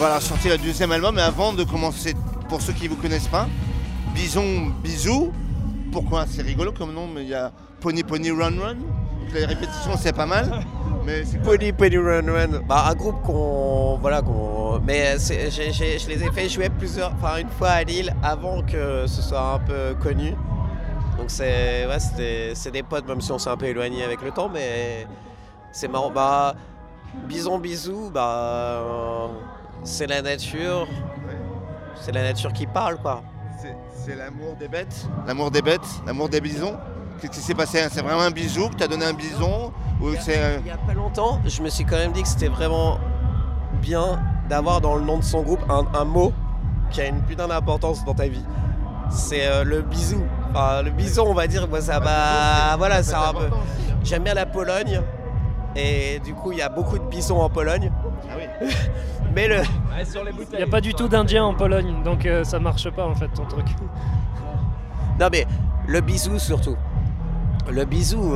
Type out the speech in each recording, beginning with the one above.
Voilà, sorti le deuxième album. Et avant de commencer, pour ceux qui ne vous connaissent pas, Bison Bisou. Pourquoi? C'est rigolo comme nom, mais il y a Pony Pony Run Run. Donc les répétitions, c'est pas mal. Mais c'est quoi? Pony Pony Run Run. Un groupe mais je les ai fait jouer une fois à Lille avant que ce soit un peu connu. Donc c'est des potes, même si on s'est un peu éloigné avec le temps, mais c'est marrant. Bison Bisou, c'est la nature. C'est la nature qui parle, quoi. C'est l'amour des bêtes, l'amour des bisons. Qu'est-ce qui s'est passé? C'est vraiment un bisou que tu as donné un bison ou Il y a pas longtemps, je me suis quand même dit que c'était vraiment bien d'avoir dans le nom de son groupe un mot qui a une putain d'importance dans ta vie. C'est le bisou. Le bison, on va dire, moi ça va. Voilà, c'est un peu. J'aime bien la Pologne et du coup il y a beaucoup de bisons en Pologne. Ah oui. Mais il n'y a pas du tout d'Indiens en Pologne, donc ça marche pas en fait ton truc. Non mais le bisou surtout. Le bisou,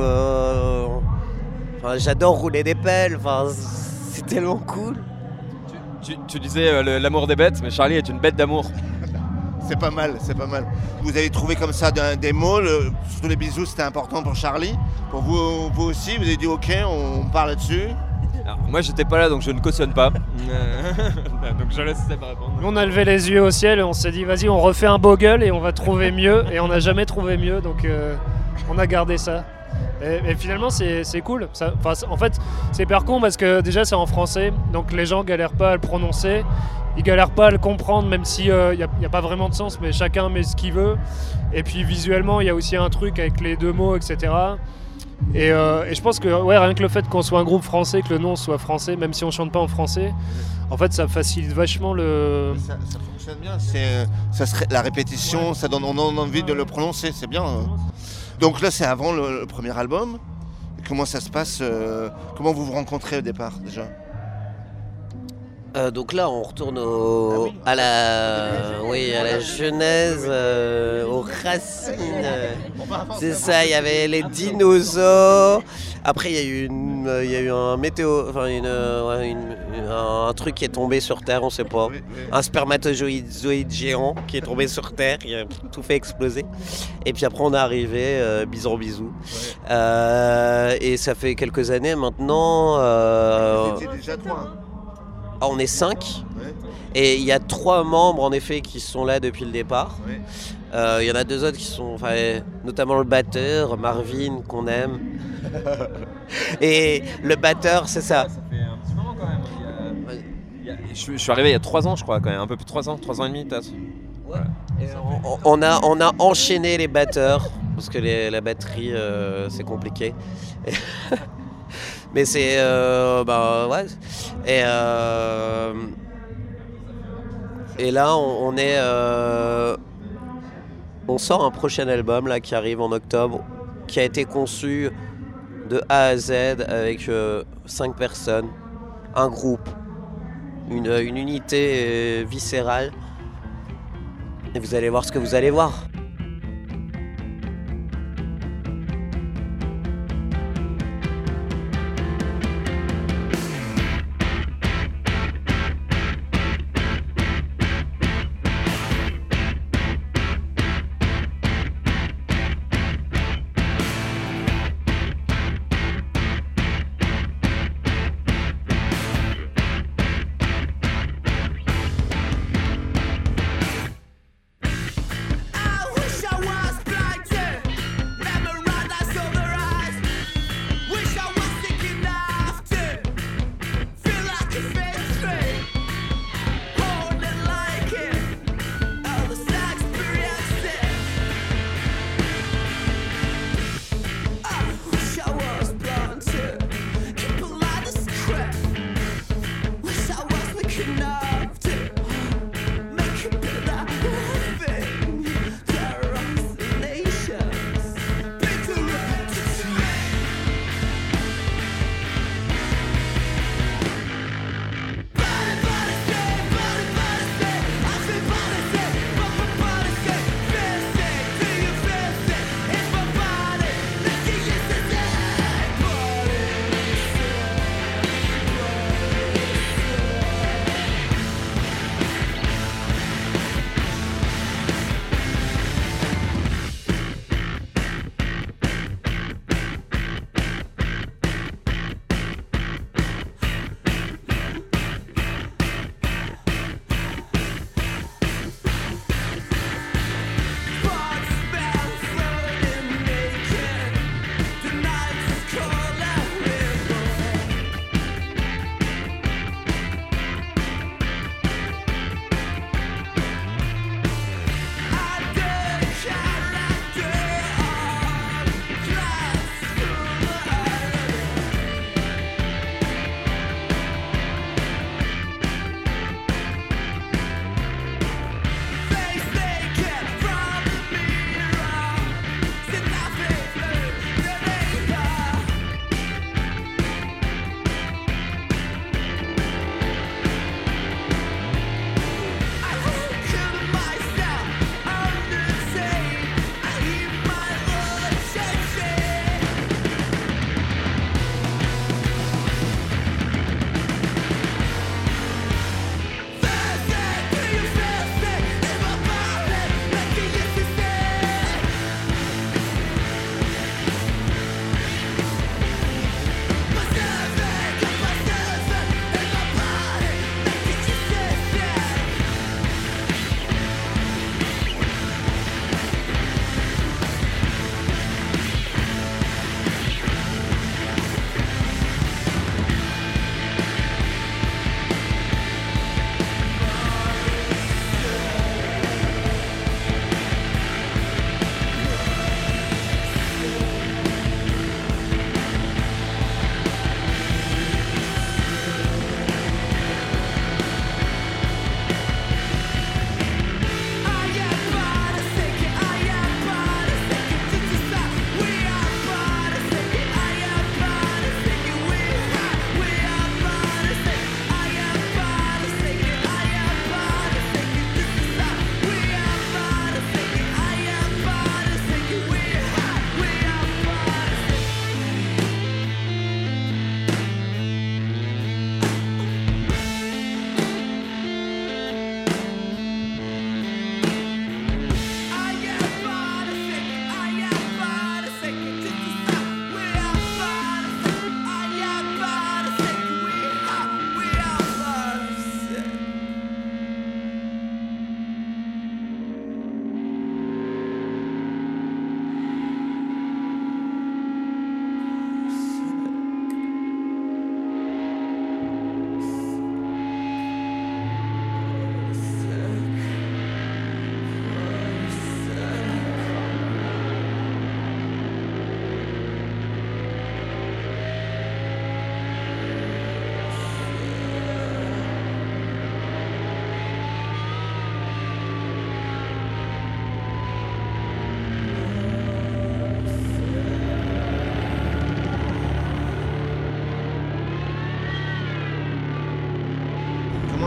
j'adore rouler des pelles, c'est tellement cool. Tu disais l'amour des bêtes, mais Charlie est une bête d'amour. C'est pas mal. Vous avez trouvé comme ça des mots, surtout les bisous, c'était important pour Charlie. Pour vous aussi, vous avez dit ok, on parle là-dessus. Alors, moi j'étais pas là donc je ne cautionne pas. Donc je laisse Seb répondre. Nous on a levé les yeux au ciel et on s'est dit vas-y on refait un bogle et on va trouver mieux et on n'a jamais trouvé mieux donc on a gardé ça. Et finalement c'est cool. En fait c'est hyper con parce que déjà c'est en français donc les gens galèrent pas à le prononcer. Ils galèrent pas à le comprendre même si y a pas vraiment de sens mais chacun met ce qu'il veut. Et puis visuellement il y a aussi un truc avec les deux mots etc. Et je pense que rien que le fait qu'on soit un groupe français, que le nom soit français, même si on chante pas en français, en fait ça facilite vachement le... Ça fonctionne bien, la répétition, on a envie de le prononcer, c'est bien. Donc là c'est avant le premier album. Et comment ça se passe comment vous vous rencontrez au départ déjà? Donc là, on retourne à la genèse, aux racines. C'est ça, il y avait les dinosaures. Après, il y a eu un météo, un truc qui est tombé sur Terre, on sait pas. Un spermatozoïde géant qui est tombé sur Terre, il a tout fait exploser. Et puis après, on est arrivé, Bison Bisou. Et ça fait quelques années maintenant. C'était déjà toi. On est 5 et il y a 3 membres en effet qui sont là depuis le départ. Il y en a 2 autres qui sont, notamment le batteur Marvin qu'on aime. Et le batteur c'est ça. Ça fait un petit moment quand même. Je suis arrivé il y a 3 ans je crois quand même, un peu plus de 3 ans et demi peut-être. Ouais. Et on a enchaîné les batteurs parce que la batterie c'est compliqué. Mais c'est ouais. Et là on sort un prochain album là qui arrive en octobre, qui a été conçu de A à Z avec 5 personnes, un groupe, une unité viscérale. Et vous allez voir ce que vous allez voir.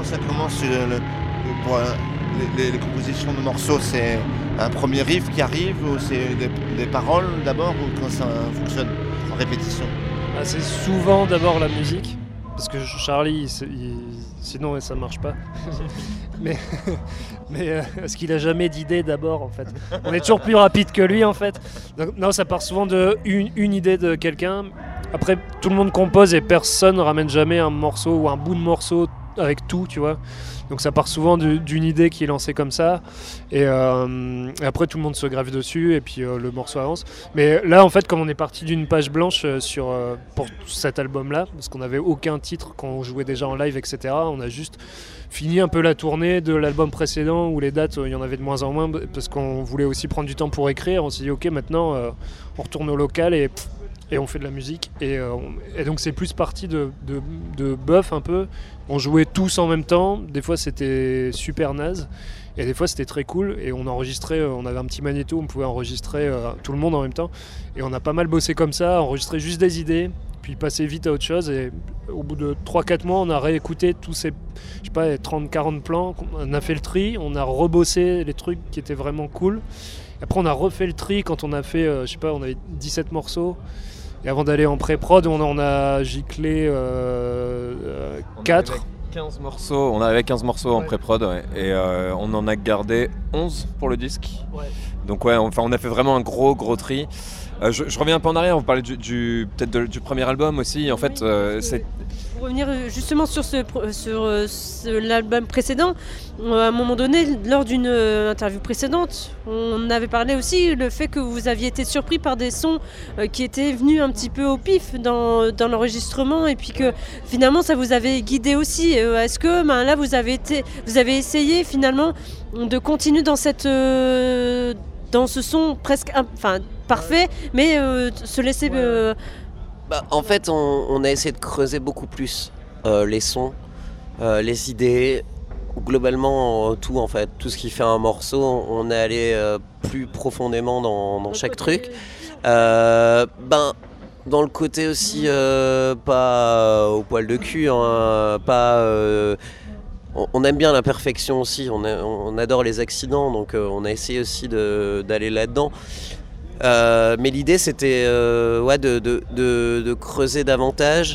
ça commence pour les compositions de morceaux, c'est un premier riff qui arrive ou c'est des paroles d'abord ou comment ça fonctionne en répétition? C'est souvent d'abord la musique, parce que Charlie, sinon ça marche pas. mais parce qu'il a jamais d'idée d'abord en fait. On est toujours plus rapide que lui en fait. Donc, non, ça part souvent d'une idée de quelqu'un. Après, tout le monde compose et personne ne ramène jamais un morceau ou un bout de morceau avec tout, tu vois. Donc ça part souvent d'une idée qui est lancée comme ça, et après tout le monde se greffe dessus, et puis le morceau avance. Mais là, en fait, comme on est parti d'une page blanche pour cet album-là, parce qu'on n'avait aucun titre quand on jouait déjà en live, etc., on a juste fini un peu la tournée de l'album précédent, où les dates, il y en avait de moins en moins, parce qu'on voulait aussi prendre du temps pour écrire. On s'est dit, ok, maintenant, on retourne au local, et on fait de la musique, et donc c'est plus parti de bœuf un peu. On jouait tous en même temps, des fois c'était super naze, et des fois c'était très cool, et on enregistrait, on avait un petit magnéto, on pouvait enregistrer tout le monde en même temps, et on a pas mal bossé comme ça, enregistrer juste des idées, puis passer vite à autre chose, et au bout de 3-4 mois on a réécouté tous ces, je sais pas, 30-40 plans, on a fait le tri, on a rebossé les trucs qui étaient vraiment cool, après on a refait le tri quand on a fait, je sais pas, on avait 17 morceaux. Et avant d'aller en pré-prod, on a giclé 4. 15 morceaux, on avait 15 morceaux en pré-prod, ouais. Et on en a gardé 11 pour le disque. Ouais. Donc ouais, enfin, on a fait vraiment un gros tri. Je reviens un peu en arrière, vous parlez peut-être du premier album aussi. En fait, c'est... Pour revenir justement sur l'album précédent, à un moment donné, lors d'une interview précédente, on avait parlé aussi le fait que vous aviez été surpris par des sons qui étaient venus un petit peu au pif dans l'enregistrement, et puis que finalement ça vous avait guidé aussi. Est-ce que là vous avez essayé finalement de continuer dans ce son presque parfait, mais se laisser... En fait, on a essayé de creuser beaucoup plus les sons, les idées, globalement tout en fait. Tout ce qui fait un morceau, on est allé plus profondément dans chaque truc. Dans le côté aussi, pas au poil de cul, hein, on aime bien la perfection aussi, on adore les accidents, donc on a essayé aussi d'aller là-dedans. Mais l'idée c'était de creuser davantage,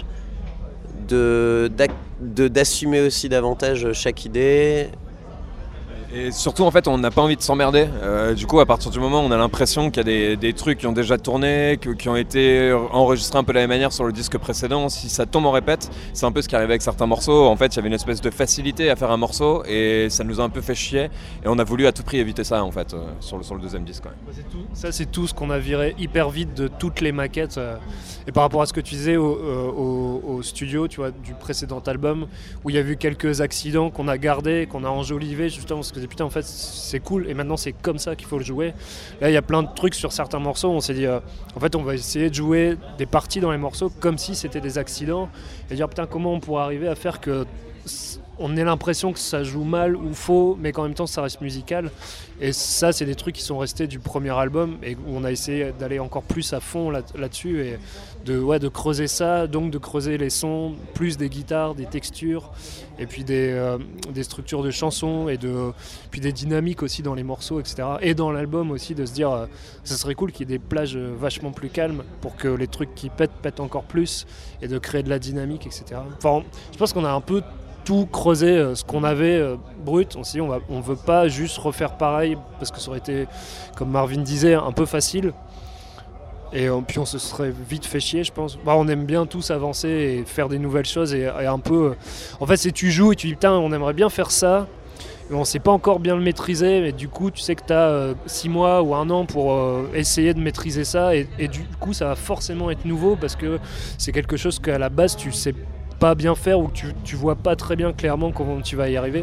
d'assumer aussi davantage chaque idée. Et surtout en fait on n'a pas envie de s'emmerder, du coup à partir du moment où on a l'impression qu'il y a des trucs qui ont déjà tourné, qui ont été enregistrés un peu de la même manière sur le disque précédent, si ça tombe en répète, c'est un peu ce qui arrivait avec certains morceaux. En fait il y avait une espèce de facilité à faire un morceau et ça nous a un peu fait chier, et on a voulu à tout prix éviter ça en fait sur le deuxième disque quand même. C'est tout ce qu'on a viré hyper vite de toutes les maquettes, et par rapport à ce que tu disais au studio, tu vois, du précédent album, où il y a eu quelques accidents qu'on a gardés, qu'on a enjolivés justement parce que putain en fait c'est cool et maintenant c'est comme ça qu'il faut le jouer. Là il y a plein de trucs sur certains morceaux, on s'est dit en fait on va essayer de jouer des parties dans les morceaux comme si c'était des accidents, et dire putain comment on pourrait arriver à faire que on ait l'impression que ça joue mal ou faux, mais qu'en même temps ça reste musical. Et ça c'est des trucs qui sont restés du premier album et où on a essayé d'aller encore plus à fond là-dessus, et de creuser ça, donc de creuser les sons, plus des guitares, des textures, et puis des structures de chansons, et puis des dynamiques aussi dans les morceaux, etc. Et dans l'album aussi, de se dire ça serait cool qu'il y ait des plages vachement plus calmes pour que les trucs qui pètent encore plus, et de créer de la dynamique, etc. Enfin, je pense qu'on a un peu tout creuser ce qu'on avait brut. On s'est dit on veut pas juste refaire pareil parce que ça aurait été, comme Marvin disait, un peu facile, et puis on se serait vite fait chier, je pense. On aime bien tous avancer et faire des nouvelles choses, et un peu en fait c'est tu joues et tu dis putain on aimerait bien faire ça, mais on sait pas encore bien le maîtriser, mais du coup tu sais que tu as 6 mois ou 1 an pour essayer de maîtriser ça, et du coup ça va forcément être nouveau parce que c'est quelque chose qu'à la base tu sais pas bien faire, ou que tu vois pas très bien clairement comment tu vas y arriver.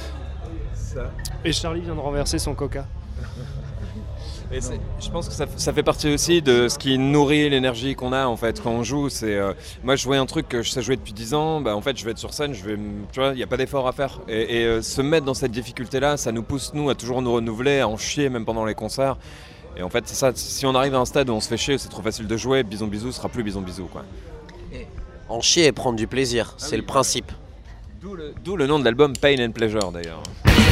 Ça. Et Charlie vient de renverser son coca. Et je pense que ça fait partie aussi de ce qui nourrit l'énergie qu'on a en fait quand on joue. Moi je jouais un truc que je sais jouer depuis 10 ans, en fait je vais être sur scène, tu vois, il n'y a pas d'effort à faire. Et se mettre dans cette difficulté là, ça nous pousse nous à toujours nous renouveler, à en chier même pendant les concerts. Et en fait c'est ça, si on arrive à un stade où on se fait chier, c'est trop facile de jouer, Bison Bisou sera plus Bison Bisou quoi. En chier et prendre du plaisir, c'est le principe. D'où le nom de l'album Pain and Pleasure d'ailleurs.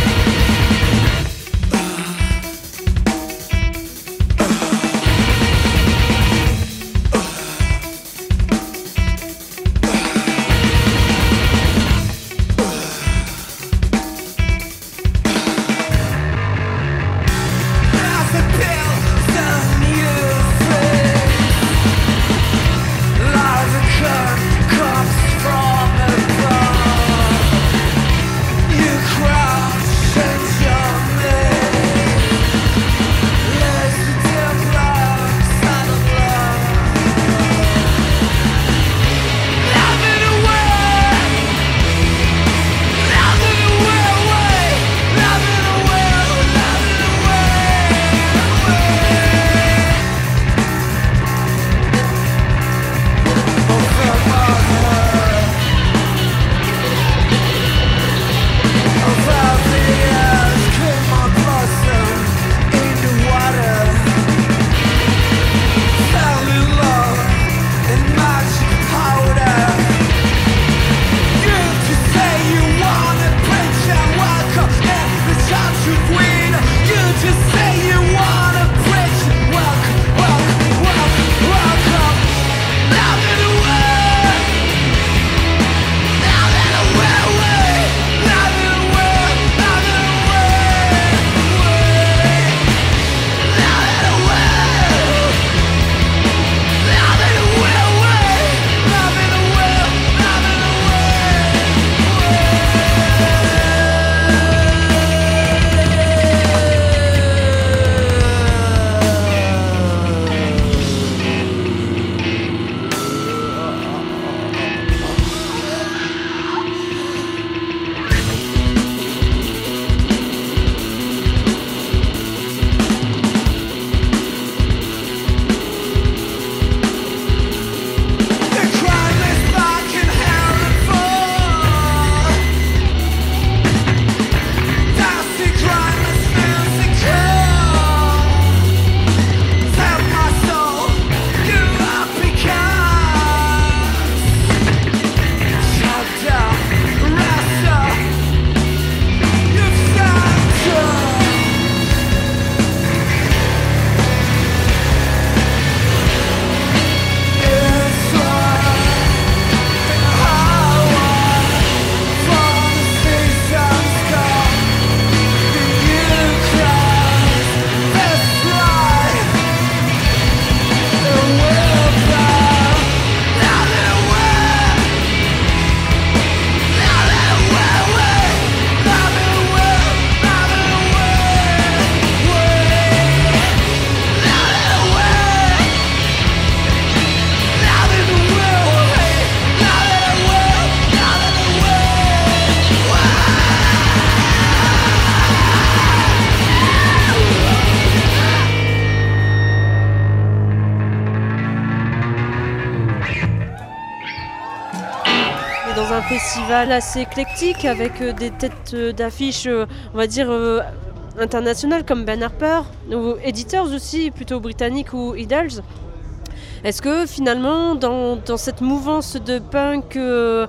Dans un festival assez éclectique avec des têtes d'affiche, on va dire, internationales comme Ben Harper, ou éditeurs aussi, plutôt britanniques ou Idols. Est-ce que finalement, dans cette mouvance de punk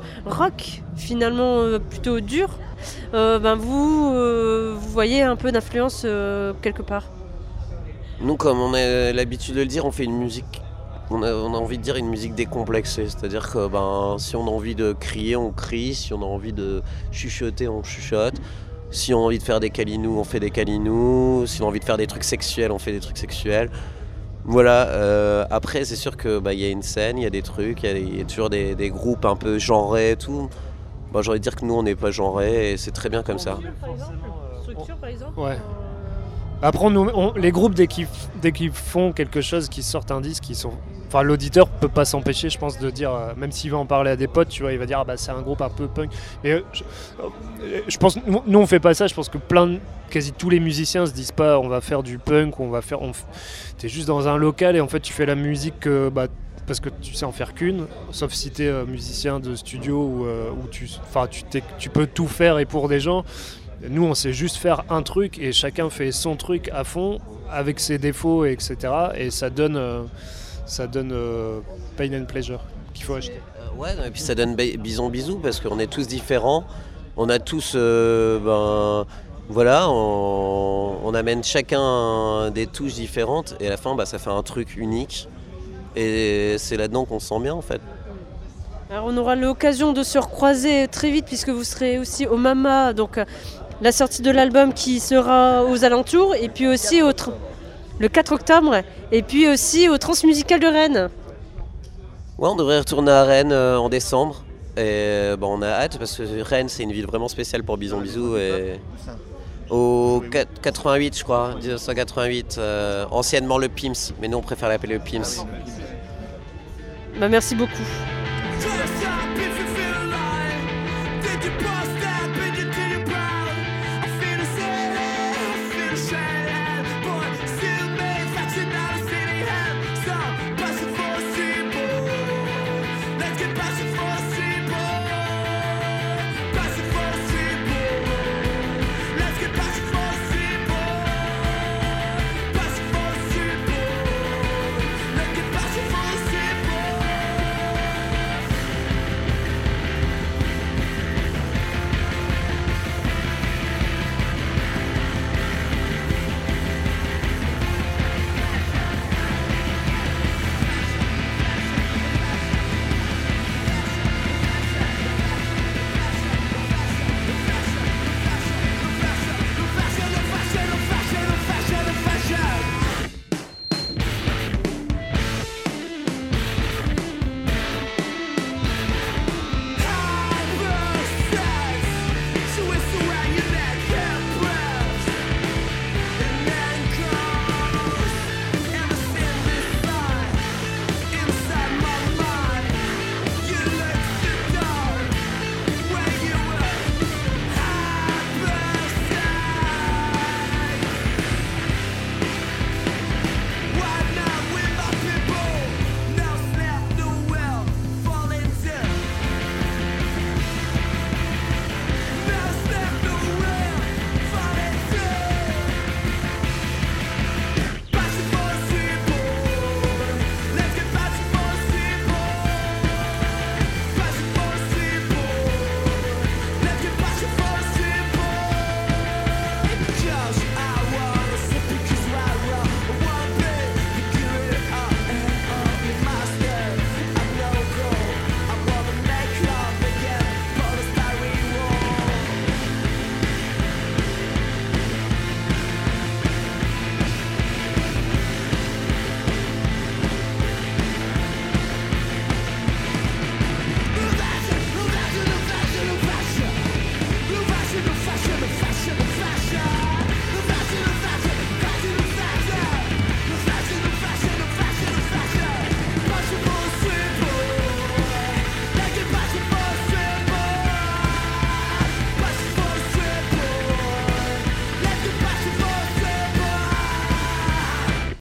rock, finalement plutôt dur, vous voyez un peu d'influence quelque part? Nous, comme on a l'habitude de le dire, on fait une musique. On a envie de dire une musique décomplexée, c'est-à-dire que si on a envie de crier, on crie, si on a envie de chuchoter, on chuchote, si on a envie de faire des câlinous, on fait des câlinous, si on a envie de faire des trucs sexuels, on fait des trucs sexuels. Voilà, après c'est sûr que y a une scène, il y a des trucs, il y a toujours des groupes un peu genrés et tout. J'ai envie de dire que nous on n'est pas genrés et c'est très bien comme ça. Structure par exemple. Ouais. Après, les groupes, dès qu'ils font quelque chose, qu'ils sortent un disque, l'auditeur peut pas s'empêcher, je pense, de dire, même s'il va en parler à des potes, tu vois, il va dire, c'est un groupe un peu punk. Mais je pense, nous on fait pas ça, je pense que quasi tous les musiciens se disent pas, on va faire du punk, t'es juste dans un local et en fait tu fais la musique parce que tu sais en faire qu'une, sauf si t'es musicien de studio où tu peux tout faire et pour des gens. Nous, on sait juste faire un truc et chacun fait son truc à fond avec ses défauts, etc. Et ça donne Pain and Pleasure qu'il faut acheter. Ouais, et puis ça donne bison bisou parce qu'on est tous différents. On a tous, voilà, on amène chacun des touches différentes et à la fin, ça fait un truc unique. Et c'est là-dedans qu'on se sent bien en fait. Alors on aura l'occasion de se recroiser très vite puisque vous serez aussi au Mama, donc la sortie de l'album qui sera aux alentours, et puis aussi le 4 octobre, et puis aussi au Transmusical de Rennes. Ouais, on devrait retourner à Rennes en décembre. Et on a hâte parce que Rennes c'est une ville vraiment spéciale pour Bison Bisou. Et au 88 je crois, 1988, anciennement le PIMS, mais nous on préfère l'appeler le PIMS. Merci beaucoup.